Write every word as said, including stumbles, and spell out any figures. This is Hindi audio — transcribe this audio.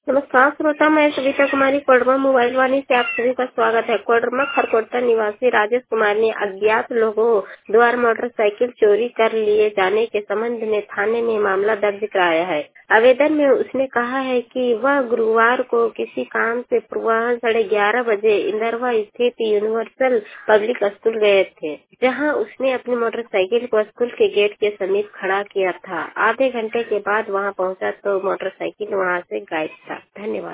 नमस्कार श्रोता, मैं सविता कुमारी कोडरमा मोबाइल वाणी से आप सभी का स्वागत है। कोडरमा खरकोटा निवासी राजेश कुमार ने अज्ञात लोगों द्वारा मोटरसाइकिल चोरी कर लिए जाने के संबंध में थाने में मामला दर्ज कराया है। आवेदन में उसने कहा है कि वह गुरुवार को किसी काम से पूर्वाह्न साढ़े ग्यारह बजे इंदरवा स्थित यूनिवर्सल पब्लिक स्कूल गए थे, जहां उसने अपनी मोटरसाइकिल को स्कूल के गेट के समीप खड़ा किया था। आधे घंटे के बाद वहां पहुंचा तो मोटरसाइकिल वहां से गायब था। धन्यवाद।